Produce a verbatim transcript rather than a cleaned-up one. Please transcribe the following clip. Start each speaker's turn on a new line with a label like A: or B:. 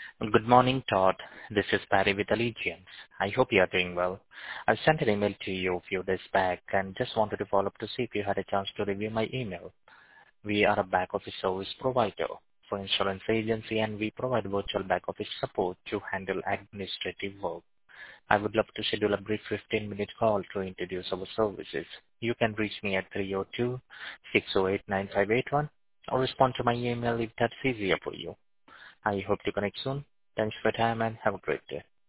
A: Good morning, Todd. This is Barry with Allegiance. I hope you are doing well. I sent an email to you a few days back and just wanted to follow up to see if you had a chance to review my email. We are a back office service provider for insurance agency, and we provide virtual back office support to handle administrative work. I would love to schedule a brief fifteen-minute call to introduce our services. You can reach me at three oh two, six oh eight, nine five eight one or respond to my email if that's easier for you. I hope to connect soon. Thanks for your time and have a great day.